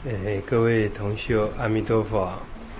各位同修，阿弥陀佛。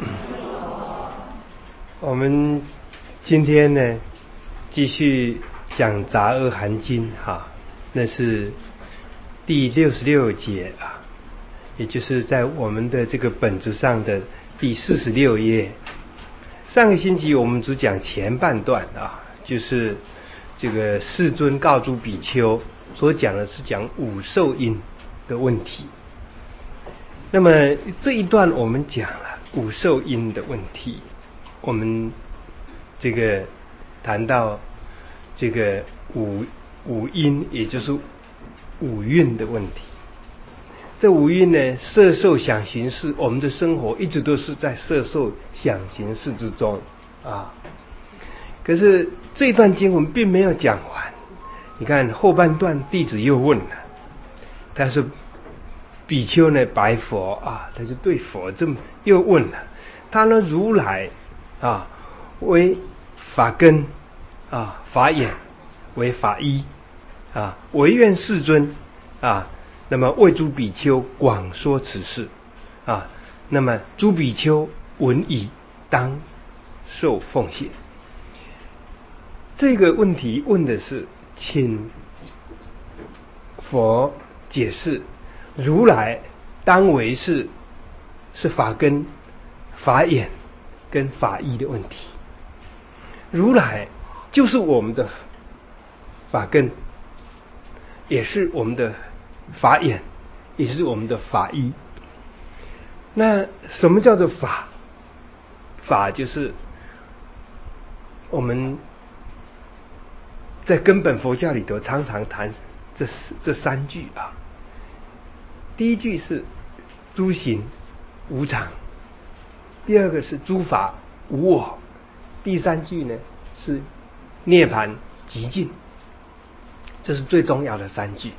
我们今天呢，继续讲杂阿含经哈，那是第66节啊，也就是在我们的这个本子上的第46页。上个星期我们只讲前半段啊，就是这个世尊告诸比丘所讲的是讲五受因的问题。那么这一段我们讲了五受因的问题，我们这个谈到这个五因，也就是五蕴的问题。这五蕴呢，色受想行识，我们的生活一直都是在色受想行识之中啊。可是这段经文并没有讲完，你看后半段弟子又问了，他说比丘呢白佛啊，他就对佛这么又问了，他呢如来啊为法根啊，法眼为法依啊，唯愿世尊啊，那么为诸比丘广说此事啊，那么诸比丘闻已，当受奉献。这个问题问的是，请佛解释如来当为是法根、法眼跟法依的问题。如来就是我们的法根，也是我们的法眼，也是我们的法依。那什么叫做法？法就是我们在根本佛教里头常常谈这三句啊。第一句是诸行无常，第二个是诸法无我，第三句呢是涅槃极尽。这是最重要的三句。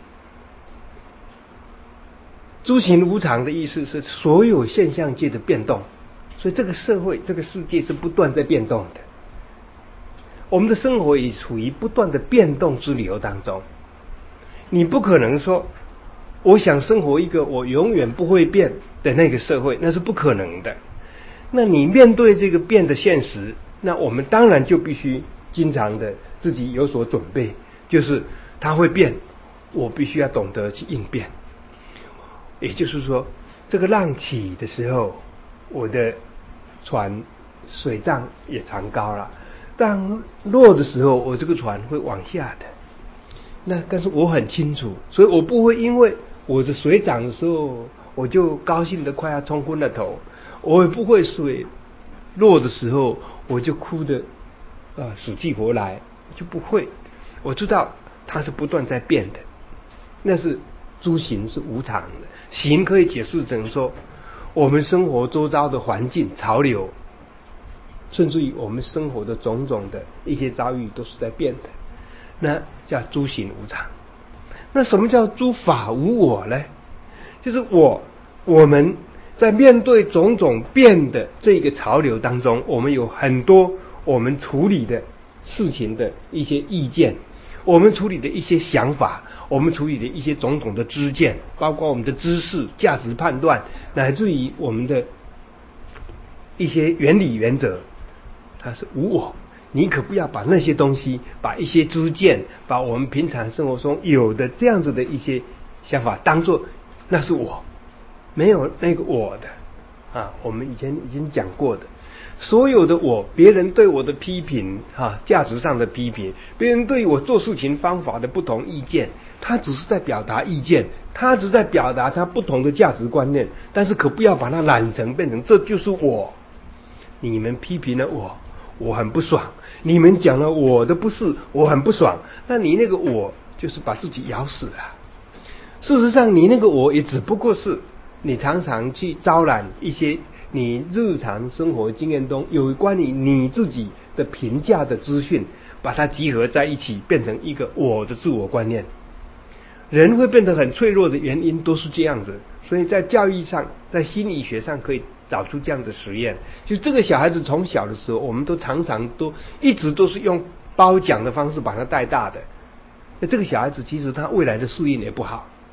诸行无常的意思是所有现象界的变动，所以这个社会这个世界是不断在变动的，我们的生活也处于不断的变动之流当中。你不可能说我想生活一个我永远不会变的那个社会，那是不可能的。那你面对这个变的现实，那我们当然就必须经常的自己有所准备，就是它会变，我必须要懂得去应变。也就是说，这个浪起的时候，我的船水涨也船高了，当落的时候，我这个船会往下的。那但是我很清楚，所以我不会因为我的水涨的时候，我就高兴的快要冲昏了头，我也不会水落的时候我就哭的死去活来，就不会。我知道它是不断在变的，那是诸行是无常的。行可以解释成说，我们生活周遭的环境潮流，甚至于我们生活的种种的一些遭遇都是在变的，那叫诸行无常。那什么叫诸法无我呢？就是我们在面对种种变的这个潮流当中，我们有很多我们处理的事情的一些意见，我们处理的一些想法，我们处理的一些种种的知见，包括我们的知识、价值判断，乃至于我们的一些原理原则，它是无我。你可不要把那些东西，把一些知见，把我们平常生活中有的这样子的一些想法当作那是我，没有那个我的啊。我们以前已经讲过的，所有的我，别人对我的批评价值上的批评，别人对我做事情方法的不同意见，他只是在表达意见，他只是在表达他不同的价值观念，但是可不要把它染成变成这就是我。你们批评了我很不爽，你们讲了我的不是，我很不爽，那你那个我就是把自己咬死了。事实上你那个我也只不过是你常常去招揽一些你日常生活经验中有关于你自己的评价的资讯，把它集合在一起变成一个我的自我观念。人会变得很脆弱的原因都是这样子，所以在教育上，在心理学上可以找出这样的实验。就这个小孩子从小的时候，我们都常常一直都是用褒奖的方式把他带大的，那这个小孩子其实他未来的适应也不好，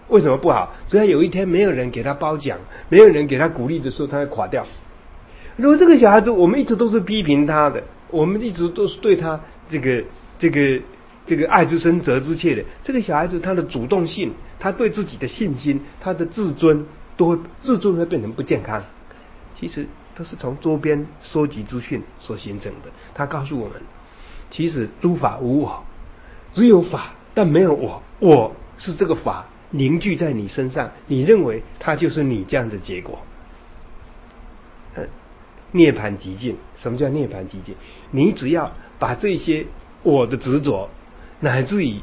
为什么不好？只要有一天没有人给他褒奖，没有人给他鼓励的时候，他会垮掉。如果这个小孩子我们一直都是批评他的，我们一直都是对他这个爱之深责之切的，这个小孩子他的主动性，他对自己的信心，他的自尊会变成不健康。其实都是从周边收集资讯所形成的。他告诉我们，其实诸法无我，只有法，但没有我。我是这个法凝聚在你身上，你认为它就是你这样的结果。涅槃极尽。什么叫涅槃极尽？你只要把这些我的执着，乃至于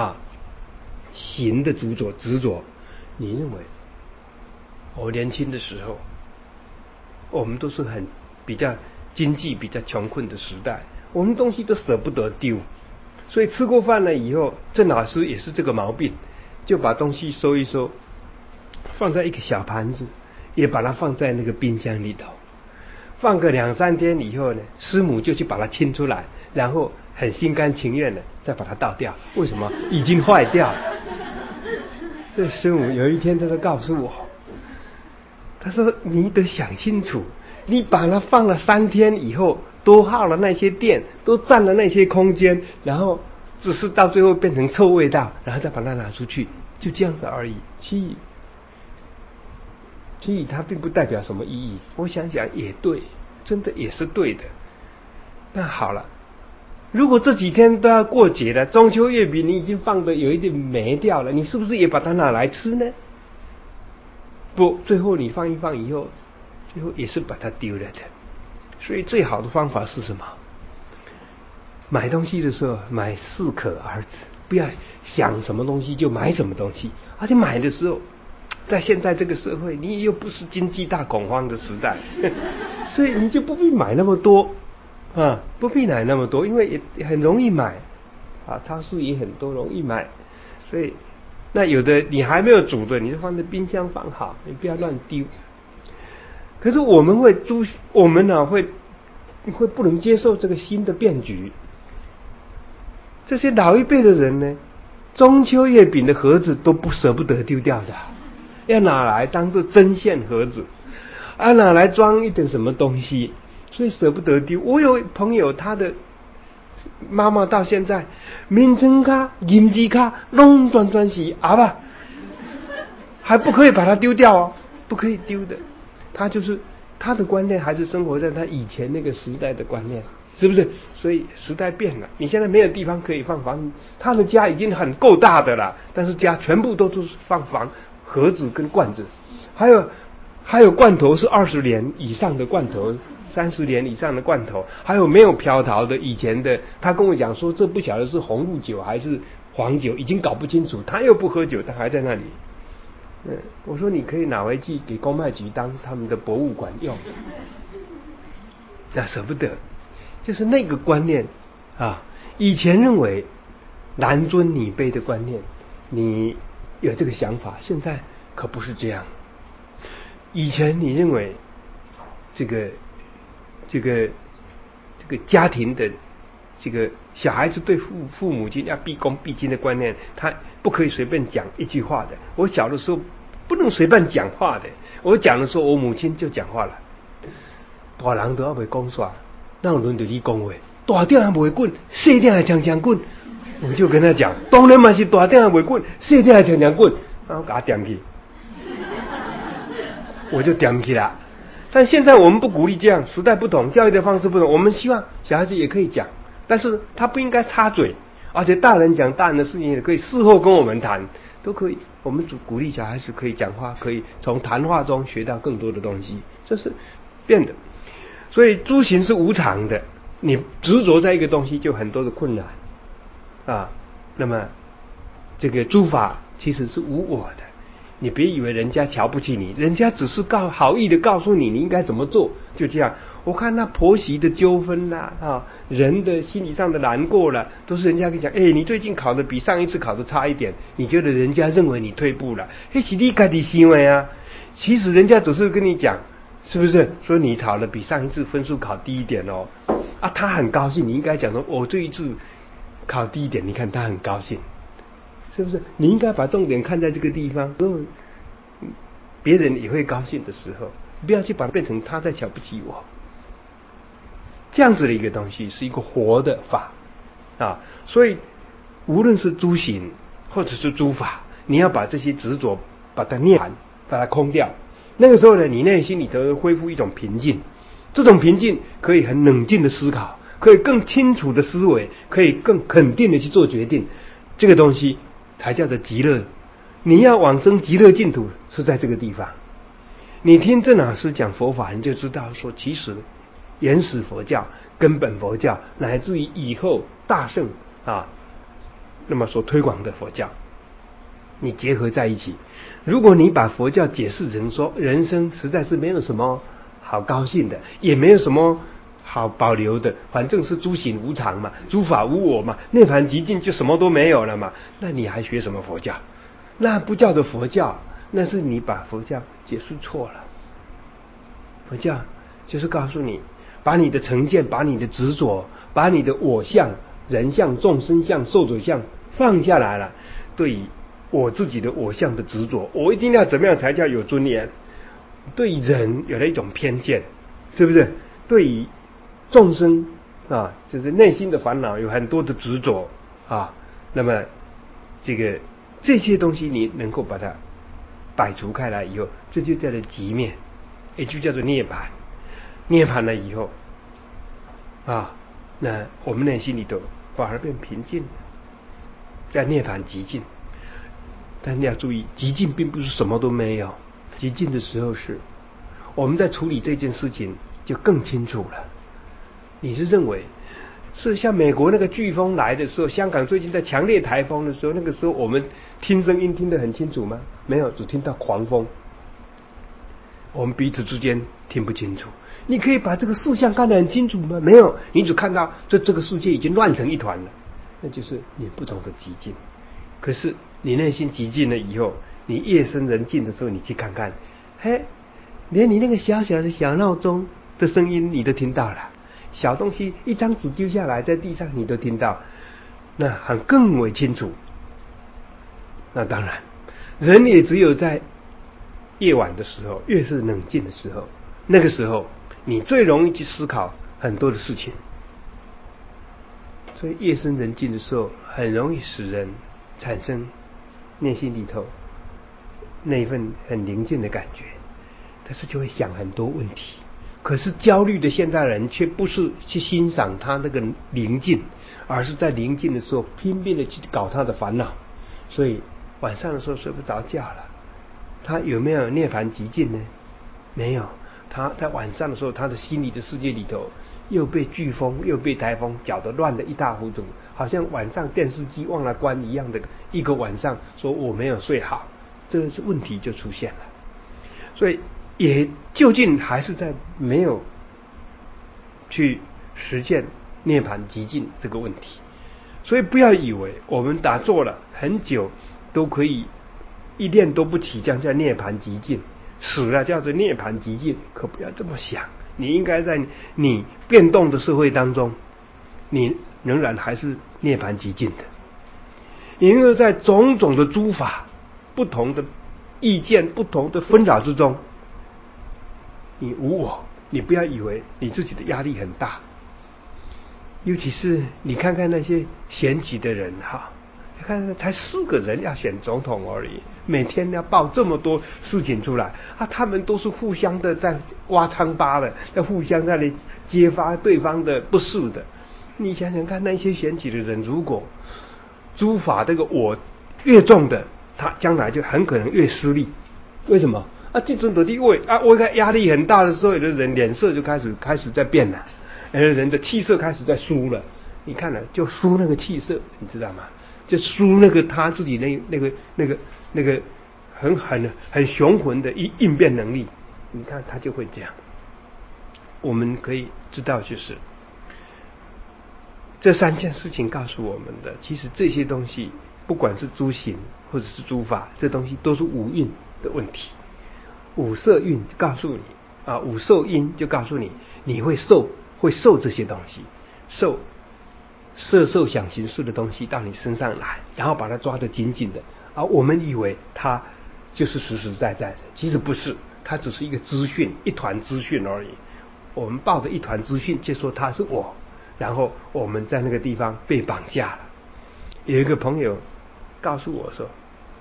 行的执着，你认为我年轻的时候，我们都是比较经济比较穷困的时代，我们东西都舍不得丢，所以吃过饭了以后，郑老师也是这个毛病，就把东西收一收，放在一个小盘子，也把它放在那个冰箱里头，放个2-3天以后呢，师母就去把它清出来，然后很心甘情愿的再把它倒掉。为什么？已经坏掉了。这师母有一天他就告诉我，他说你得想清楚，你把它放了3天以后，都耗了那些电，都占了那些空间，然后只是到最后变成臭味道，然后再把它拿出去，就这样子而已。其实它并不代表什么意义。我想想也对，真的也是对的。那好了，如果这几天都要过节了，中秋月饼你已经放的有一点霉掉了，你是不是也把它拿来吃呢？不，最后你放一放以后，最后也是把它丢了的。所以最好的方法是什么？买东西的时候买适可而止，不要想什么东西就买什么东西。而且买的时候，在现在这个社会，你又不是经济大恐慌的时代，所以你就不必买那么多不必买那么多，因为也很容易买超市也很多容易买，所以那有的你还没有煮的，你就放在冰箱放好，你不要乱丢。可是我们会不能接受这个新的变局。这些老一辈的人呢，中秋月饼的盒子都不舍不得丢掉的，要拿来当做针线盒子，拿来装一点什么东西，所以舍不得丢。我有朋友，他的妈妈到现在名称卡、银字卡拢转是还不可以把它丢掉哦，不可以丢的。他的观念还是生活在他以前那个时代的观念，是不是？所以时代变了，你现在没有地方可以放房，他的家已经很够大的了，但是家全部都是放盒子跟罐子，还有罐头是20年以上的罐头，30年以上的罐头，还有没有飘陶的以前的。他跟我讲说，这不晓得是红露酒还是黄酒，已经搞不清楚。他又不喝酒，他还在那里。我说你可以拿回去给公卖局当他们的博物馆用。那舍不得，就是那个观念以前认为男尊女卑的观念，你有这个想法，现在可不是这样。以前你认为这个家庭的这个小孩子对父母亲要毕恭毕敬的观念，他不可以随便讲一句话的。我小的时候不能随便讲话的，我讲的时候我母亲就讲话了，大人都要袂讲煞，哪有轮到你讲话？大点也袂滚，小点也强强滚。我就跟他讲，当然嘛是大点也袂滚，小点也强强滚，然后给他点去，我就点起了。但现在我们不鼓励这样，时代不同，教育的方式不同，我们希望小孩子也可以讲，但是他不应该插嘴，而且大人讲大人的事情也可以，事后跟我们谈都可以。我们鼓励小孩子可以讲话，可以从谈话中学到更多的东西，这是变的。所以诸行是无常的，你执着在一个东西就很多的困难那么这个诸法其实是无我的。你别以为人家瞧不起你，人家只是好意的告诉你你应该怎么做，就这样。我看那婆媳的纠纷人的心理上的难过了，都是人家跟你讲，你最近考的比上一次考的差一点，你觉得人家认为你退步了，是你自己想的其实人家只是跟你讲，是不是说你考的比上一次分数考低一点他很高兴，你应该讲说我这一次考低一点，你看他很高兴。 是不是？你应该把重点看在这个地方，别人也会高兴的时候，不要去把它变成他在瞧不起我。这样子的一个东西是一个活的法啊，所以无论是诸行或者是诸法，你要把这些执着把它涅槃，把它空掉。那个时候呢，你内心里头恢复一种平静，这种平静可以很冷静的思考，可以更清楚的思维，可以更肯定的去做决定。这个东西才叫做极乐。你要往生极乐净土是在这个地方。你听郑老师讲佛法，你就知道说，其实原始佛教、根本佛教，乃至于以后大乘啊，那么所推广的佛教，你结合在一起。如果你把佛教解释成说，人生实在是没有什么好高兴的，也没有什么好保留的，反正是诸行无常嘛，诸法无我嘛，涅槃极尽就什么都没有了嘛，那你还学什么佛教？那不叫做佛教，那是你把佛教解释错了。佛教就是告诉你，把你的成见、把你的执着、把你的我相、人相、众生相、寿者相放下来了，对于我自己的我相的执着，我一定要怎么样才叫有尊严？对人有了一种偏见，是不是？对于众生啊，就是内心的烦恼有很多的执着啊，那么这些东西你能够把它摆除开来以后，这就叫做极灭，也就叫做涅槃。涅槃了以后啊，那我们内心里头反而变平静了，叫涅槃极尽。但你要注意，极尽并不是什么都没有，极尽的时候是我们在处理这件事情就更清楚了。你是认为是像美国那个飓风来的时候，香港最近在强烈台风的时候，那个时候我们听声音听得很清楚吗？没有，只听到狂风，我们彼此之间听不清楚。你可以把这个事项看得很清楚吗？没有，你只看到这个世界已经乱成一团了，那就是你不懂得极尽。可是你内心极尽了以后，你夜深人静的时候，你去看看，嘿，连你那个小小的小闹钟的声音你都听到了，小东西一张纸丢下来在地上你都听到，那很更为清楚。那当然，人也只有在夜晚的时候，越是冷静的时候，那个时候你最容易去思考很多的事情。所以夜深人静的时候，很容易使人产生内心里头那一份很宁静的感觉，但是就会想很多问题。可是焦虑的现代人却不是去欣赏他那个宁静，而是在宁静的时候拼命的去搞他的烦恼，所以晚上的时候睡不着觉了。他有没有涅槃极尽呢？没有。他在晚上的时候，他的心理的世界里头又被飓风又被台风搅得乱得一塌糊涂，好像晚上电视机忘了关一样的一个晚上，说我没有睡好，这个问题就出现了。所以也究竟还是在没有去实践涅槃极尽这个问题。所以不要以为我们打坐了很久都可以一念都不起，这样叫涅槃极尽。死了叫做涅槃极尽，可不要这么想。你应该在你变动的社会当中，你仍然还是涅槃极尽的。因为在种种的诸法、不同的意见、不同的纷扰之中，你无我，你不要以为你自己的压力很大。尤其是你看看那些选举的人哈，你看才4个人要选总统而已，每天要报这么多事情出来啊，他们都是互相的在挖疮疤的，在互相在那里揭发对方的不是的。你想想看，那些选举的人，如果诸法这个我越重的，他将来就很可能越失利。为什么啊？这种的地位啊，我看压力很大的时候，有的人脸色就开始在变了。人的气色开始在输了，你看了就输那个气色，你知道吗？就输那个他自己那个很雄浑的应变能力，你看他就会这样。我们可以知道，就是这3件事情告诉我们的，其实这些东西不管是诸行或者是诸法，这东西都是五蕴的问题。五色蕴告诉你啊，五受因就告诉你，你会受这些东西，受色受想行识的东西到你身上来，然后把它抓得紧紧的，而我们以为它就是实实在在的，其实不是，它只是一个资讯，一团资讯而已。我们抱着一团资讯就说它是我，然后我们在那个地方被绑架了。有一个朋友告诉我说，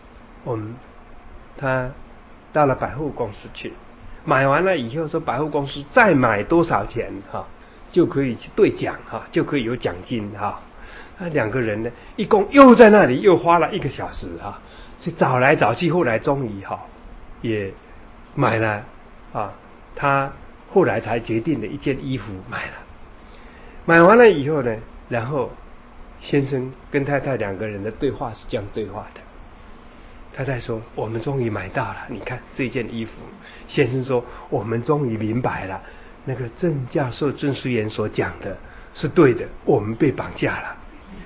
他到了百货公司去，买完了以后说百货公司再买多少钱就可以去兑奖就可以有奖金那两个人呢，一共又在那里又花了1个小时去找来找去，后来终于也买了他后来才决定的一件衣服买了。买完了以后呢，然后先生跟太太两个人的对话是这样对话的。太太说：“我们终于买到了，你看这件衣服。”先生说：“我们终于明白了，那个郑教授郑思源所讲的是对的，我们被绑架了。”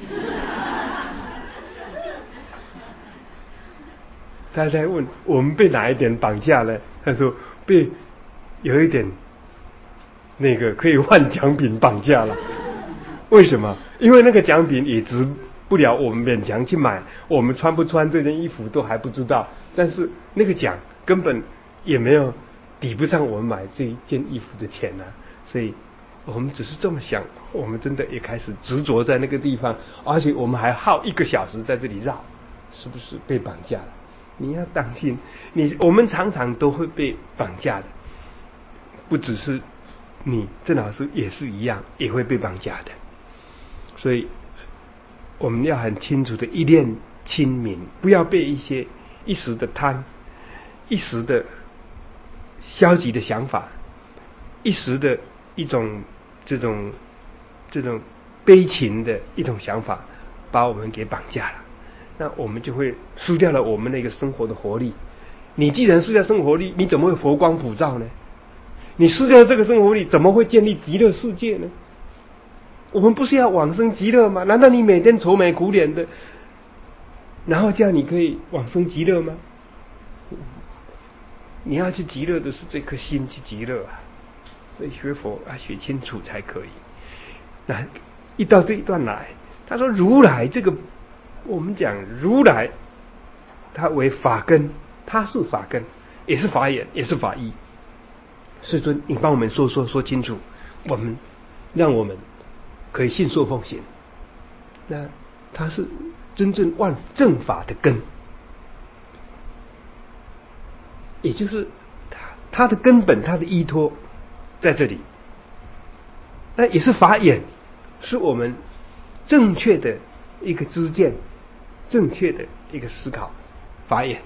太太问：“我们被哪一点绑架了？”他说：“被有一点那个可以换奖品绑架了。”为什么？因为那个奖品也值不了我们勉强去买，我们穿不穿这件衣服都还不知道，但是那个奖根本也没有抵不上我们买这一件衣服的钱所以我们只是这么想，我们真的也开始执着在那个地方，而且我们还耗1个小时在这里绕，是不是被绑架了？你要当心，我们常常都会被绑架的，不只是你，郑老师也是一样，也会被绑架的。所以我们要很清楚的一念清明，不要被一些一时的贪、一时的消极的想法、一时的一种这种悲情的一种想法把我们给绑架了，那我们就会失掉了我们那个生活的活力。你既然失掉生活力，你怎么会佛光普照呢？你失掉这个生活力，怎么会建立极乐世界呢？我们不是要往生极乐吗？难道你每天愁眉苦脸的，然后这样你可以往生极乐吗？你要去极乐的是这颗心去极乐所以学佛学清楚才可以。那一到这一段来，他说如来这个，我们讲如来他为法根，他是法根，也是法眼，也是法义。世尊你帮我们说清楚，让我们可以信受奉行。那它是真正万正法的根，也就是它的根本，它的依托在这里。那也是法眼，是我们正确的一个知见，正确的一个思考，法眼。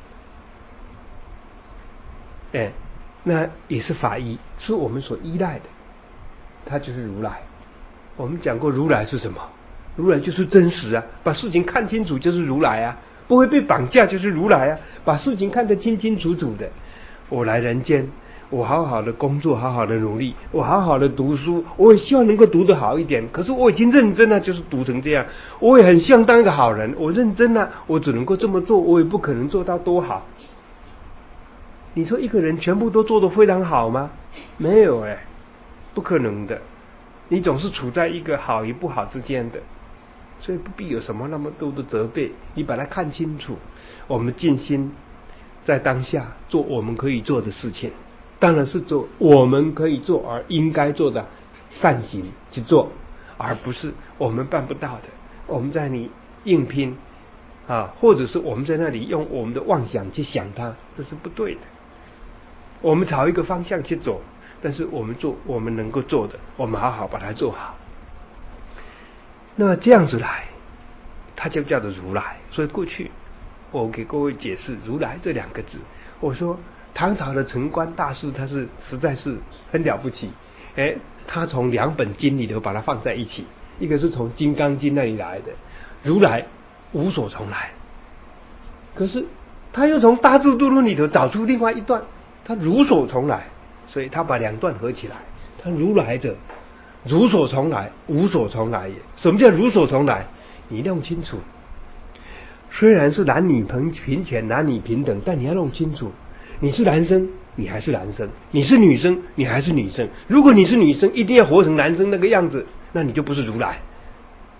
那也是法依，是我们所依赖的，它就是如来。我们讲过如来是什么？如来就是真实把事情看清楚就是如来不会被绑架就是如来把事情看得清清楚楚的。我来人间，我好好的工作，好好的努力，我好好的读书，我也希望能够读得好一点，可是我已经认真了，就是读成这样。我也很希望当一个好人，我认真了，我只能够这么做，我也不可能做到多好。你说一个人全部都做得非常好吗？没有不可能的。你总是处在一个好与不好之间的，所以不必有什么那么多的责备，你把它看清楚。我们尽心在当下做我们可以做的事情，当然是做我们可以做而应该做的善行去做，而不是我们办不到的，我们在你硬拼或者是我们在那里用我们的妄想去想它，这是不对的。我们朝一个方向去走，但是我们做我们能够做的，我们好好把它做好。那么这样子来，它就叫做如来。所以过去我给各位解释如来这2个字，我说唐朝的澄观大师他是实在是很了不起，他从2本经里头把它放在一起，一个是从金刚经那里来的，如来无所从来，可是他又从大智度论里头找出另外一段，他如所从来，所以他把2段合起来，他如来者如所从来，无所从来也。什么叫如所从来？你弄清楚，虽然是男女平权，男女平等，但你要弄清楚，你是男生你还是男生，你是女生你还是女生。如果你是女生一定要活成男生那个样子，那你就不是如来。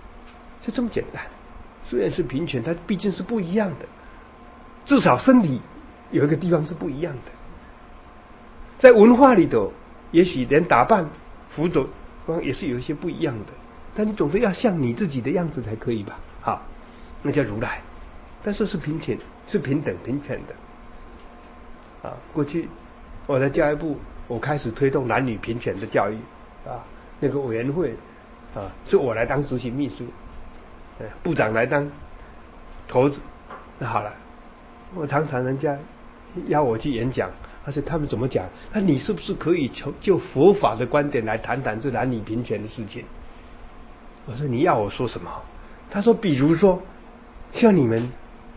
就这么简单。虽然是平权，它毕竟是不一样的，至少身体有一个地方是不一样的。在文化里头，也许连打扮、服装也是有一些不一样的，但你总是要像你自己的样子才可以吧？好，那叫如来。但是是平权，是平等平权的。过去我在教育部，我开始推动男女平权的教育那个委员会是我来当执行秘书，部长来当头子。那好了，我常常人家邀我去演讲，而且他们怎么讲？那你是不是可以就佛法的观点来谈谈这男女平权的事情？我说你要我说什么？他说比如说像你们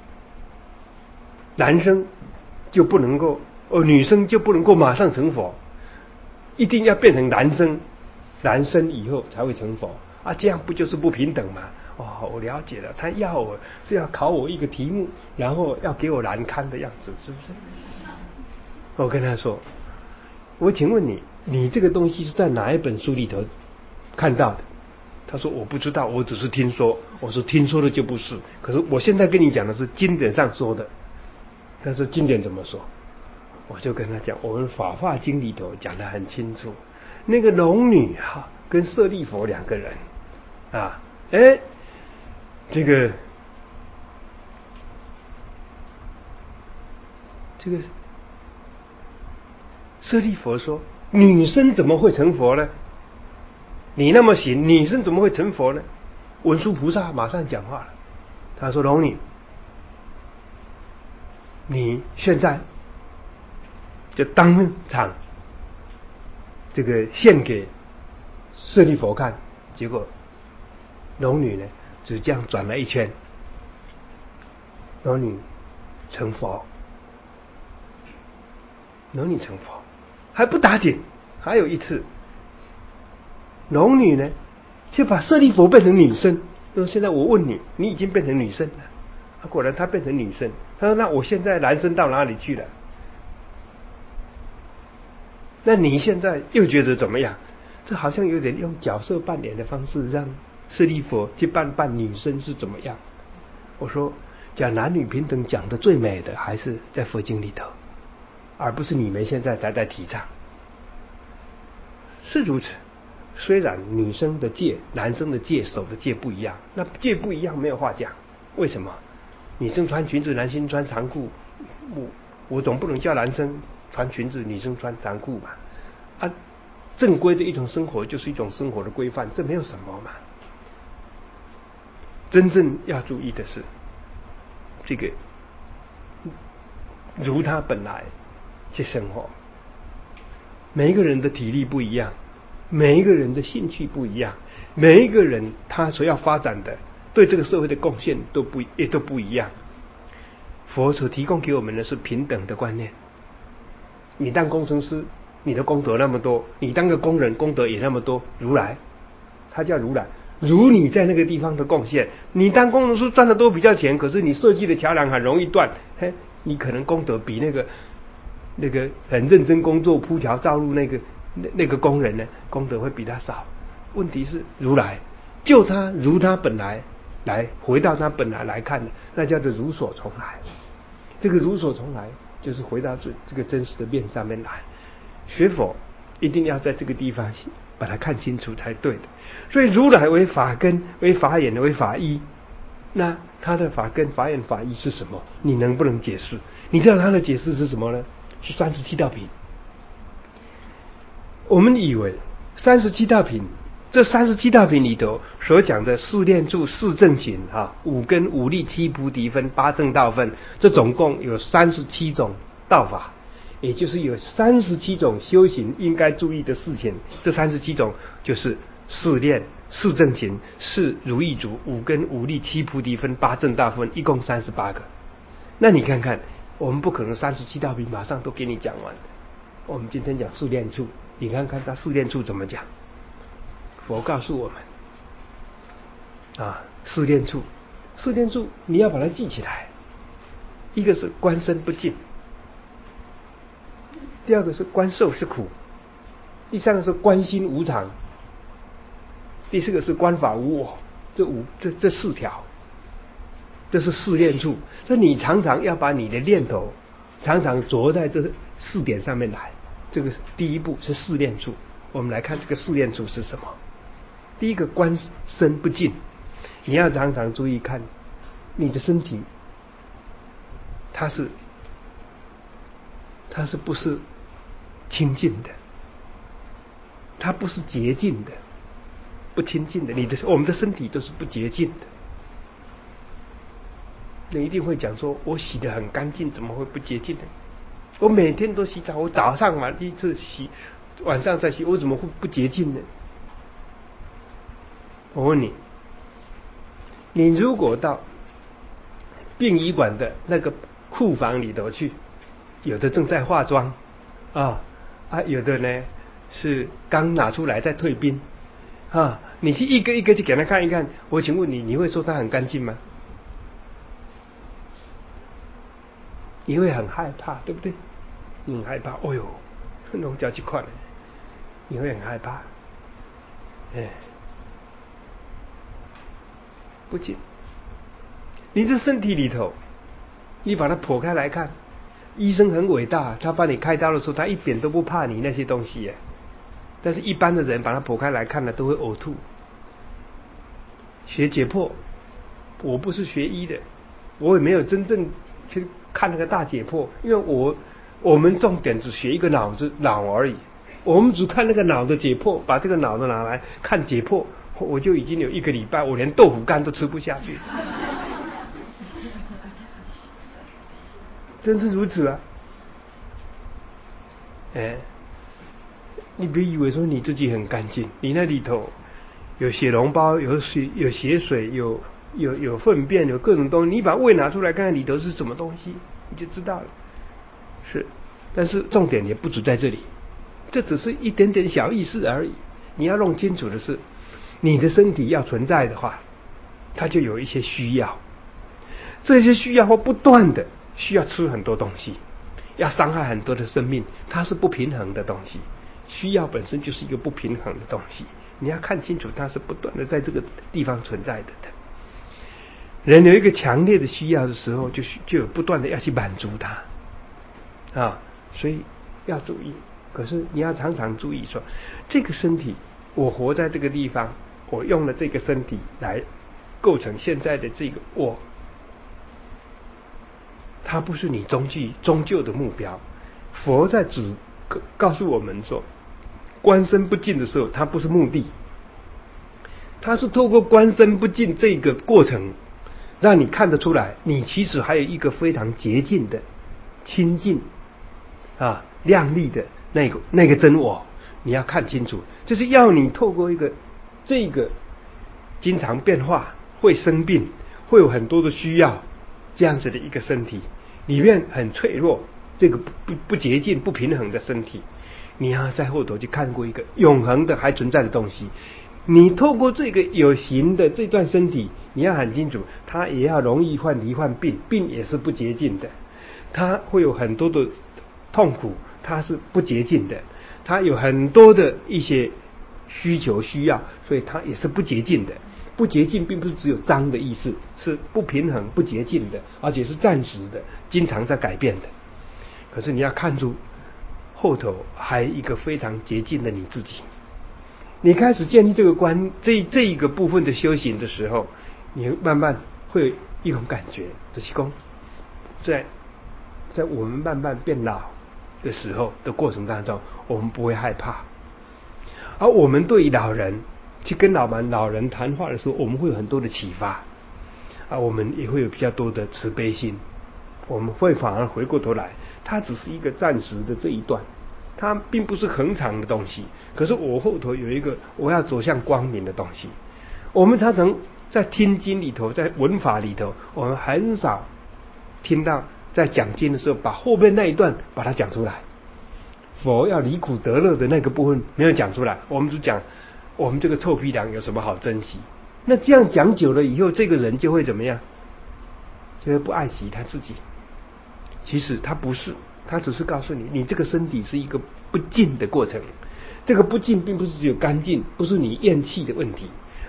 男生就不能够女生就不能够马上成佛，一定要变成男生以后才会成佛这样不就是不平等吗？我了解了，他要我是要考我一个题目，然后要给我难堪的样子，是不是？我跟他说，我请问你这个东西是在哪一本书里头看到的？他说我不知道，我只是听说。我说听说的就不是，可是我现在跟你讲的是经典上说的。他说经典怎么说？我就跟他讲，我们法华经里头讲得很清楚，那个龙女跟舍利弗两个人这个舍利弗说，女生怎么会成佛呢？你那么行，女生怎么会成佛呢？文殊菩萨马上讲话了，他说龙女，你现在就当场这个献给舍利弗看。结果龙女呢只这样转了一圈，龙女成佛。龙女成佛还不打紧，还有一次龙女呢就把舍利弗变成女生。说现在我问你，你已经变成女生了。果然她变成女生。他说那我现在男生到哪里去了？那你现在又觉得怎么样？这好像有点用角色扮演的方式让舍利弗去扮女生是怎么样？我说讲男女平等讲的最美的还是在佛经里头，而不是你们现在才在提倡。是如此，虽然女生的戒、男生的戒、守的戒不一样，那戒不一样没有话讲。为什么？女生穿裙子，男生穿长裤，我总不能叫男生穿裙子，女生穿长裤吧？正规的一种生活就是一种生活的规范，这没有什么嘛。真正要注意的是，这个如他本来去生活。每一个人的体力不一样，每一个人的兴趣不一样，每一个人他所要发展的对这个社会的贡献也都不一样。佛所提供给我们的是平等的观念。你当工程师，你的功德那么多，你当个工人功德也那么多，如来他叫如来，如你在那个地方的贡献。你当工程师赚得多比较钱，可是你设计的桥梁很容易断，你可能功德比那个很认真工作铺桥造路那个工人呢，功德会比他少。问题是如来就他如他本来来回到他本来来看的，那叫做如所从来。这个如所从来就是回到这个真实的面上面来。学佛一定要在这个地方把它看清楚才对的。所以如来为法根、为法眼、为法依，那他的法根、法眼、法依是什么？你能不能解释？你知道他的解释是什么呢？是37道品。我们以为37道品，这37道品里头所讲的四念处、四正勤五根、五力、七菩提分、八正道分，这总共有37种道法，也就是有37种修行应该注意的事情。这37种就是四念、四正勤、四如意足、五根、五力、七菩提分、八正道分，一共38个。那你看看，我们不可能37道品马上都给你讲完。我们今天讲四念处，你看看他四念处怎么讲。佛告诉我们四念处你要把它记起来。一个是观身不净，第二个是观受是苦，第三个是观心无常，第四个是观法无我。 这4条，这是试炼处。所以你常常要把你的念头常常着在这4点上面来。这个第一步是试炼处。我们来看这个试炼处是什么。第一个，观身不净。你要常常注意看你的身体，它是不是清净的，它不是洁净的，不清净的。我们的身体都是不洁净的。你一定会讲说，我洗得很干净，怎么会不洁净呢？我每天都洗澡，我早上嘛一次洗，晚上再洗，我怎么会不洁净呢？我问你，你如果到殡仪馆的那个库房里头去，有的正在化妆有的呢是刚拿出来在退冰你去一个一个去给他看一看，我请问你，你会说他很干净吗？你会很害怕，对不对？你很害怕，哦哟，弄掉这块，你会很害怕，不净。你这身体里头，你把它剖开来看，医生很伟大，他帮你开刀的时候，他一点都不怕你那些东西耶。但是一般的人把它剖开来看了，都会呕吐。学解剖，我不是学医的，我也没有真正去看那个大解剖，因为我们重点只学一个脑而已，我们只看那个脑的解剖，把这个脑的拿来看解剖，我就已经有1个礼拜，我连豆腐干都吃不下去。真是如此啊！你别以为说你自己很干净，你那里头有血脓包，有血水，有粪便，有各种东西，你把胃拿出来看看里头是什么东西，你就知道了。是，但是重点也不止在这里，这只是一点点小意思而已。你要弄清楚的是，你的身体要存在的话，它就有一些需要，这些需要会不断的需要吃很多东西，要伤害很多的生命，它是不平衡的东西。需要本身就是一个不平衡的东西，你要看清楚，它是不断的在这个地方存在的。人有一个强烈的需要的时候，就有不断的要去满足它所以要注意。可是你要常常注意说，这个身体，我活在这个地方，我用了这个身体来构成现在的这个我，它不是你终究的目标。佛在告诉我们说，观身不净的时候，它不是目的，它是透过观身不净这个过程，让你看得出来，你其实还有一个非常洁净的、清净亮丽的那个真我，你要看清楚，就是要你透过这个经常变化、会生病、会有很多的需要这样子的一个身体，里面很脆弱，这个不洁净、不平衡的身体，你要在后头去看过一个永恒的还存在的东西。你透过这个有形的这段身体，你要很清楚，它也要容易患罹患病，病也是不洁净的，它会有很多的痛苦，它是不洁净的，它有很多的一些需求需要，所以它也是不洁净的。不洁净并不是只有脏的意思，是不平衡、不洁净的，而且是暂时的，经常在改变的。可是你要看出后头还一个非常洁净的你自己。你开始建立这个这一个部分的修行的时候，你慢慢会有一种感觉，就是说在我们慢慢变老的时候的过程当中，我们不会害怕。而我们对于老人去跟老人谈话的时候，我们会有很多的启发我们也会有比较多的慈悲心，我们会反而回过头来，它只是一个暂时的这一段，它并不是恒长的东西。可是我后头有一个我要走向光明的东西。我们常常在听经里头，在文法里头，我们很少听到在讲经的时候把后面那一段把它讲出来。佛要离苦得乐的那个部分没有讲出来，我们只讲我们这个臭屁粮有什么好珍惜。那这样讲久了以后，这个人就会怎么样？就会不爱惜他自己。其实他不是，他只是告诉你，你这个身体是一个不净的过程。这个不净并不是只有干净，不是你厌弃的问题，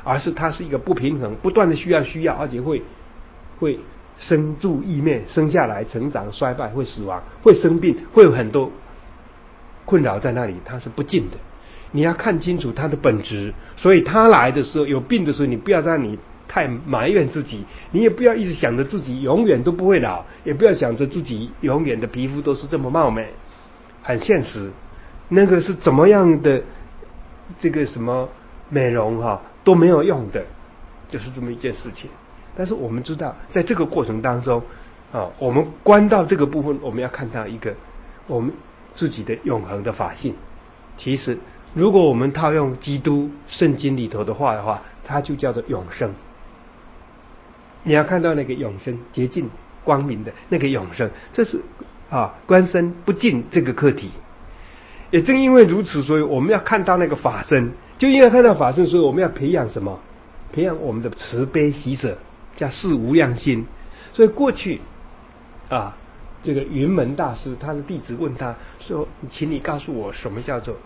而是它是一个不平衡，不断的需要，而且会生住异灭，生下来成长衰败，会死亡，会生病，会有很多困扰在那里，它是不尽的。你要看清楚它的本质，所以它来的时候，有病的时候，你不要让你太埋怨自己，你也不要一直想着自己永远都不会老，也不要想着自己永远的皮肤都是这么貌美，很现实。那个是怎么样的这个什么美容都没有用的，就是这么一件事情。但是我们知道，在这个过程当中我们观到这个部分，我们要看到一个我们自己的永恒的法性。其实如果我们套用基督圣经里头的话，它就叫做永生。你要看到那个永生洁净光明的那个永生，这是观身不净这个课题。也正因为如此，所以我们要看到那个法身，就应该看到法身，所以我们要培养什么？培养我们的慈悲喜舍，叫四无量心。所以过去这个云门大师他的弟子问他说，请你告诉我什么叫做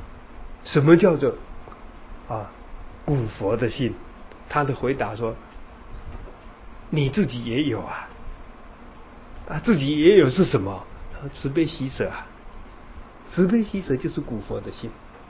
古佛的心。他的回答说，你自己也有自己也有是什么？慈悲喜舍慈悲喜舍就是古佛的心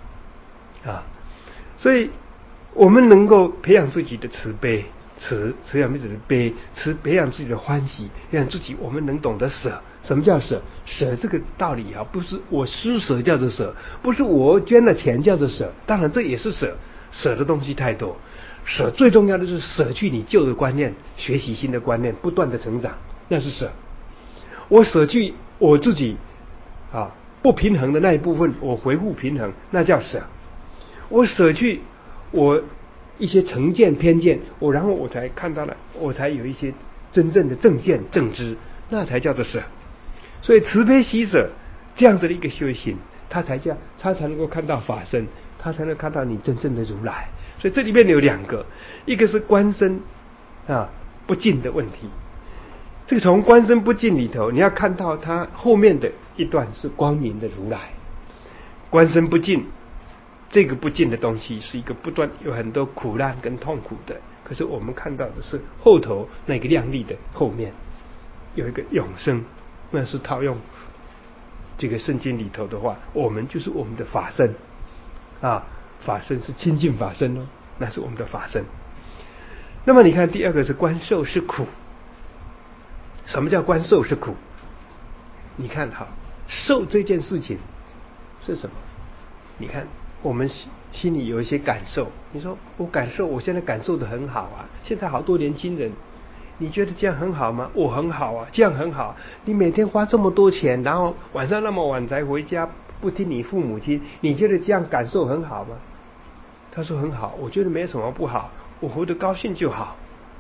所以我们能够培养自己的慈悲，培养自己的悲，培养自己的欢喜，培养自己我们能懂得舍。什么叫舍？舍这个道理不是我施舍叫做舍，不是我捐了钱叫做舍，当然这也是舍。舍的东西太多，舍最重要的是舍去你旧的观念，学习新的观念，不断的成长，那是舍。我舍去我自己不平衡的那一部分，我恢复平衡，那叫舍。我舍去我一些成见偏见，然后我才看到了，我才有一些真正的正见正知，那才叫做舍。所以慈悲喜舍这样子的一个修行，他才能够看到法身，他才能看到你真正的如来。所以这里面有两个，一个是观身不净的问题。这个从观身不净里头，你要看到它后面的一段是光明的如来。观身不净，这个不净的东西是一个不断有很多苦难跟痛苦的，可是我们看到的是后头那个亮丽的后面有一个永生，那是套用这个圣经里头的话，我们就是我们的法身法身是清净法身那是我们的法身。那么你看第二个是观受是苦。什么叫观受是苦？你看受这件事情是什么？你看我们心里有一些感受，你说我现在感受的很好现在好多年轻人，你觉得这样很好吗？我很好这样很好。你每天花这么多钱，然后晚上那么晚才回家，不听你父母亲，你觉得这样感受很好吗？他说很好，我觉得没什么不好，我活得高兴就好。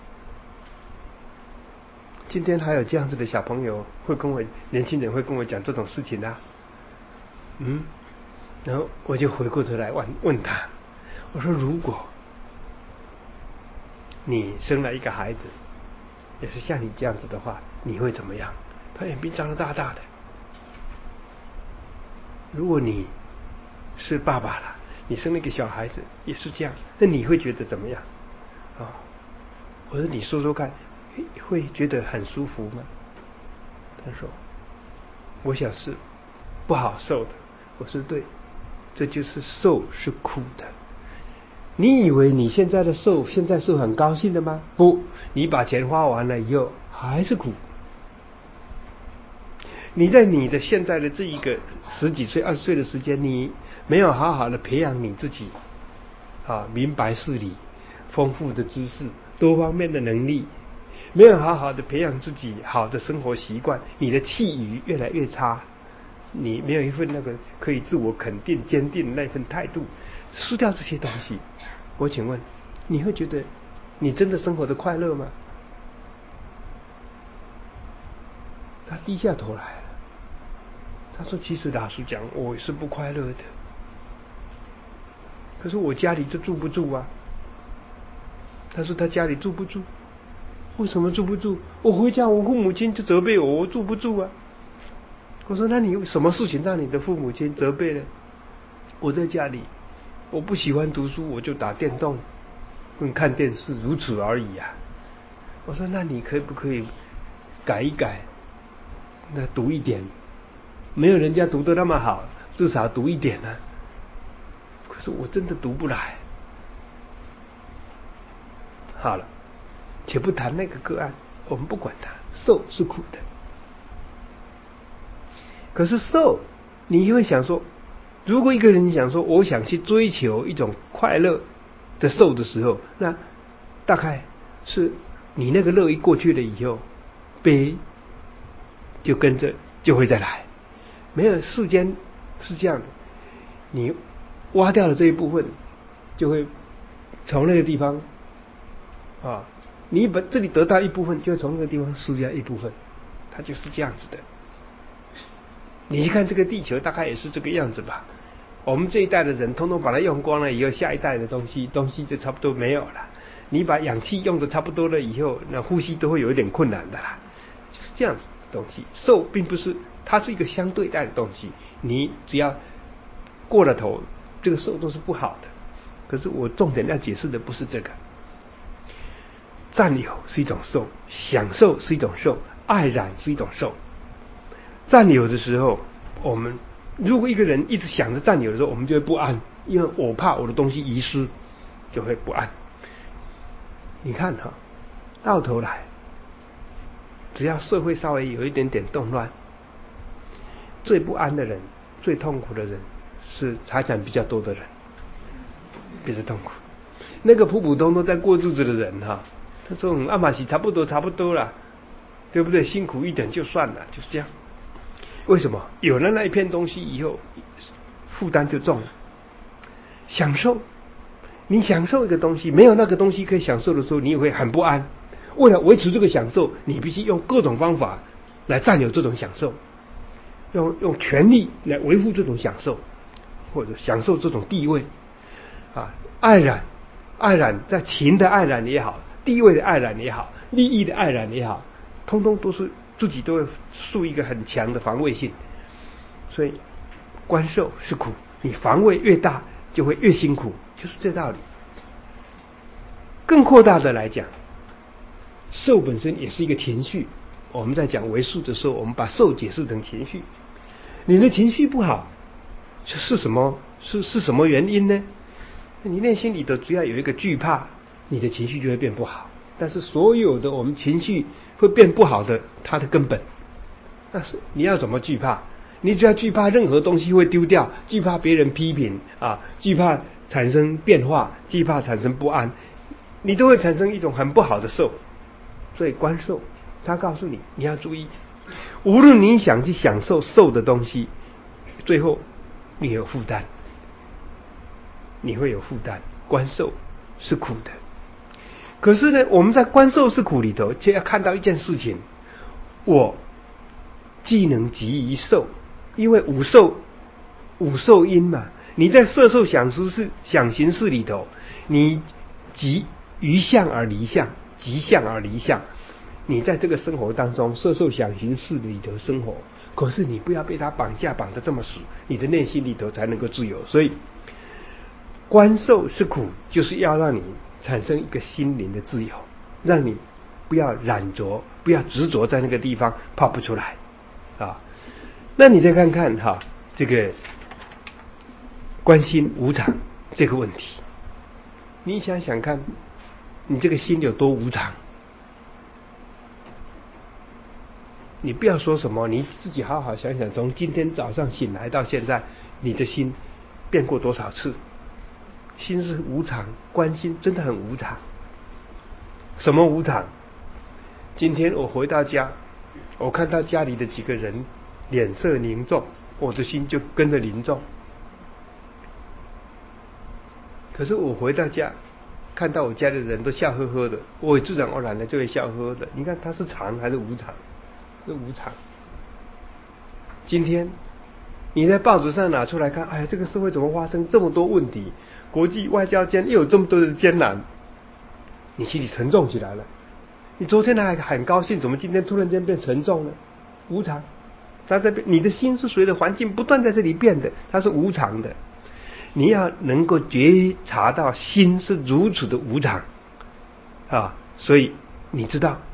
今天还有这样子的小朋友年轻人会跟我讲这种事情然后我就回过头来问他，我说如果你生了一个孩子也是像你这样子的话，你会怎么样？他眼皮长得大大的。如果你是爸爸了，你生了一个小孩子也是这样，那你会觉得怎么样我说你说说看，会觉得很舒服吗？他说我想是不好受的。我说对，这就是受是苦的。你以为你现在受很高兴的吗？不，你把钱花完了以后还是苦。你在你的现在的这一个10几岁20岁的时间，你没有好好的培养你自己明白事理，丰富的知识，多方面的能力，没有好好的培养自己好的生活习惯，你的气宇越来越差，你没有一份那个可以自我肯定坚定的那份态度，失掉这些东西，我请问你会觉得你真的生活的快乐吗？他低下头来了，他说其实老实讲我是不快乐的，可是我家里就住不住他说他家里住不住。为什么住不住？我回家我父母亲就责备我住不住我说那你有什么事情让你的父母亲责备呢？我在家里我不喜欢读书，我就打电动， 跟看电视如此而已啊。我说那你可不可以改一改，那读一点，没有人家读得那么好，至少读一点呢。可是我真的读不来。好了，且不谈那个个案，我们不管它，受是苦的。可是受，你会想说，如果一个人想说我想去追求一种快乐的受的时候，那大概是你那个乐一过去了以后，悲就跟着就会再来。没有，世间是这样的，你挖掉了这一部分，就会从那个地方啊，你把这里得到一部分，就会从那个地方输掉一部分，它就是这样子的。你看这个地球大概也是这个样子吧，我们这一代的人通通把它用光了以后，下一代的东西就差不多没有了。你把氧气用的差不多了以后，那呼吸都会有一点困难的啦，就是这样子的东西。受并不是，它是一个相对待的东西，你只要过了头，这个受都是不好的。可是我重点要解释的不是这个，占有是一种受，享受是一种受，爱染是一种受。占有的时候，我们如果一个人一直想着占有的时候，我们就会不安，因为我怕我的东西遗失，就会不安。你看哈，到头来，只要社会稍微有一点点动乱，最不安的人、最痛苦的人是财产比较多的人，比较痛苦。那个普普通通在过日子的人哈，他说阿玛西差不多啦，对不对？辛苦一点就算了，就是这样。为什么？有了那一片东西以后，负担就重了。享受，你享受一个东西，没有那个东西可以享受的时候，你也会很不安。为了维持这个享受，你必须用各种方法来占有这种享受，用权力来维护这种享受，或者享受这种地位啊。爱染在情的爱染也好，地位的爱染也好，利益的爱染也好，通通都是自己都会树一个很强的防卫性。所以观受是苦，你防卫越大就会越辛苦，就是这道理。更扩大的来讲，受本身也是一个情绪。我们在讲为数的时候，我们把受解释成情绪。你的情绪不好是什么？是什么原因呢？你内心里头只要有一个惧怕，你的情绪就会变不好。但是所有的我们情绪会变不好的，它的根本，那是你要怎么惧怕？你只要惧怕任何东西会丢掉，惧怕别人批评啊，惧怕产生变化，惧怕产生不安，你都会产生一种很不好的受。所以观受，他告诉你，你要注意，无论你想去享受受的东西，最后你有负担，你会有负担。观受是苦的，可是呢，我们在观受是苦里头，就要看到一件事情：我既能集于受，因为五受因嘛。你在色受想行识里头，你集于相而离相，集相而离相。你在这个生活当中，色受想行识里头生活，可是你不要被它绑得这么死，你的内心里头才能够自由。所以观受是苦，就是要让你产生一个心灵的自由，让你不要染着，不要执着在那个地方跑不出来啊。那你再看看哈，这个观心无常这个问题，你想想看，你这个心有多无常？你不要说什么，你自己好好想想，从今天早上醒来到现在，你的心变过多少次？心是无常，观心真的很无常。什么无常？今天我回到家，我看到家里的几个人脸色凝重，我的心就跟着凝重。可是我回到家，看到我家的人都笑呵呵的，我也自然而然的就会笑呵呵的。你看它是常还是无常？是无常。今天你在报纸上拿出来看，哎呀，这个社会怎么发生这么多问题？国际外交间又有这么多的艰难，你心里沉重起来了。你昨天还很高兴，怎么今天突然间变沉重了？无常，它在变。你的心是随着环境不断在这里变的，它是无常的。 你要能够觉察到心是如此的无常啊，所以你知道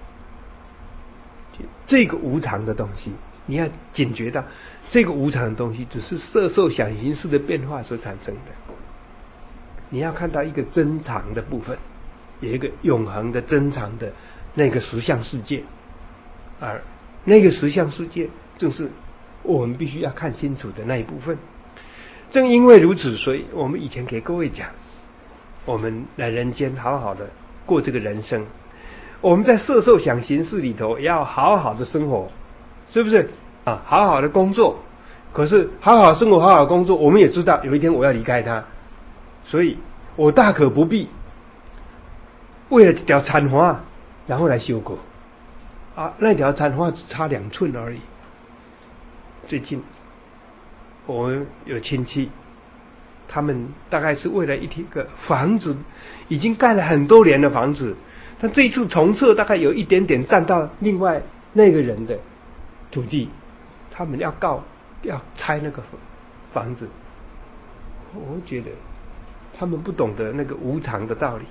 这个无常的东西，你要警觉到这个无常的东西只是色受想行识的变化所产生的。你要看到一个真常的部分，有一个永恒的真常的那个实相世界，而那个实相世界正是我们必须要看清楚的那一部分。正因为如此，所以我们以前给各位讲，我们来人间好好的过这个人生，我们在色受想行识里头要好好的生活，是不是啊？好好的工作，可是好好生活好好工作，我们也知道有一天我要离开它，所以我大可不必为了一条残花然后来修果啊，那条残花只差2寸而已。最近我们有亲戚，他们大概是为了一个房子，已经盖了很多年的房子，但这一次重测大概有一点点占到另外那个人的土地，他们要拆那个房子。我觉得他们不懂得那个无常的道理。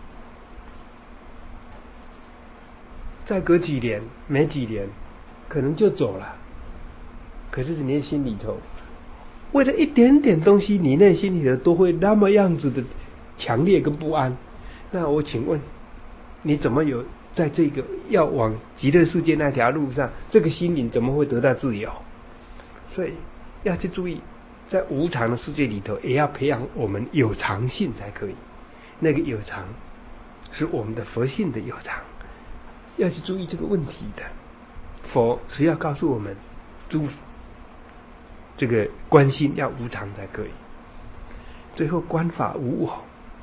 再隔几年没几年可能就走了，可是你的心里头为了一点点东西，你内心里头都会那么样子的强烈跟不安。那我请问你怎么有在这个要往极乐世界那条路上，这个心灵怎么会得到自由？所以要去注意，在无常的世界里头也要培养我们有常性才可以。那个有常是我们的佛性的有常，要去注意这个问题的。佛是要告诉我们这个观心要无常才可以。最后观法无我，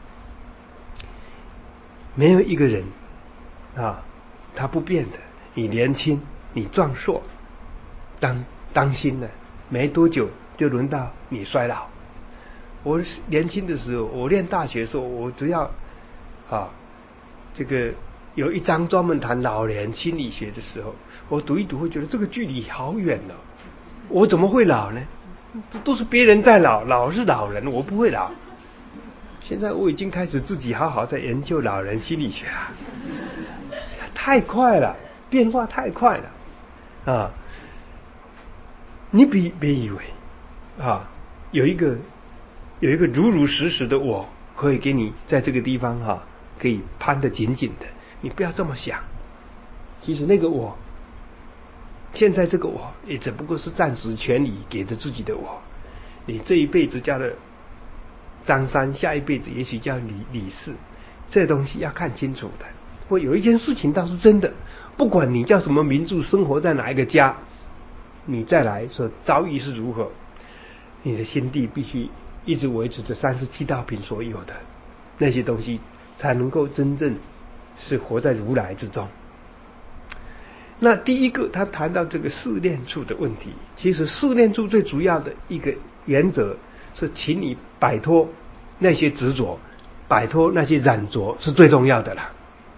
没有一个人啊他不变的。你年轻你壮硕，当心了，没多久就轮到你衰老。我年轻的时候，我念大学的时候，我只要这个有一章专门谈老年心理学的时候，我读一读会觉得这个距离好远了，我怎么会老呢？都是别人在老，老是老人，我不会老。现在我已经开始自己好好在研究老人心理学啊，太快了，变化太快了啊！你别以为有一个如如实实的我可以给你在这个地方可以攀得紧紧的，你不要这么想。其实那个我，现在这个我也只不过是暂时权利给的自己的我。你这一辈子叫了张三，下一辈子也许叫李四，这东西要看清楚的。或有一件事情倒是真的，不管你叫什么名字，生活在哪一个家，你再来所遭遇是如何，你的心地必须一直维持着37道品所有的那些东西，才能够真正是活在如来之中。那第一个他谈到这个试炼处的问题，其实试炼处最主要的一个原则是请你摆脱那些执着，摆脱那些染着是最重要的啦。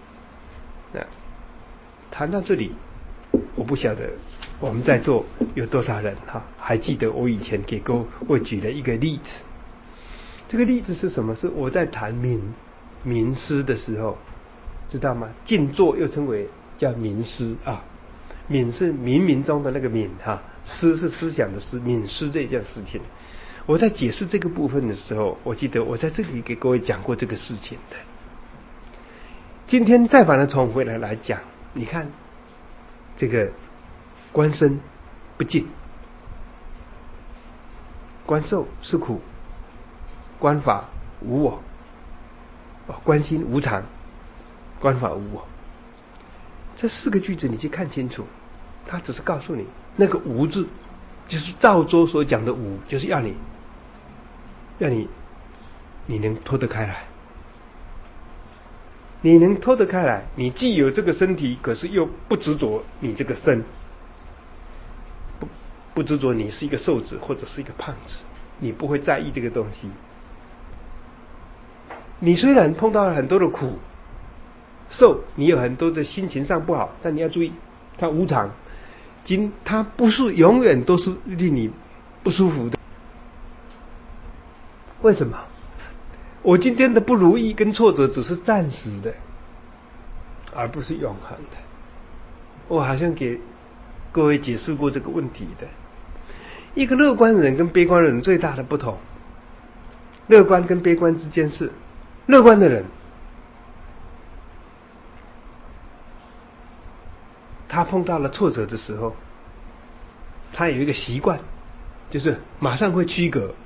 谈到这里，我不晓得我们在座有多少人还记得我以前给各位举了一个例子。这个例子是什么？是我在谈冥思的时候，知道吗？静坐又称为叫冥思啊，冥是冥冥中的那个冥思是思想的思，冥思这件事情。我在解释这个部分的时候，我记得我在这里给各位讲过这个事情的。今天再把它重回来讲，你看这个观身不净，观受是苦，观法无我，观心无常，观法无我。这4个句子你去看清楚，它只是告诉你那个无字，就是赵州所讲的无，就是要你能脱得开来。你能脱得开来，你既有这个身体，可是又不执着你这个身，不执着你是一个瘦子或者是一个胖子，你不会在意这个东西。你虽然碰到了很多的苦受，你有很多的心情上不好，但你要注意它无常，它不是永远都是令你不舒服的。 为什么？我今天的不如意跟挫折只是暂时的，而不是永恒的。我好像给各位解释过这个问题的。一个乐观人跟悲观人最大的不同，乐观跟悲观之间是，乐观的人他碰到了挫折的时候，他有一个习惯，就是马上会区隔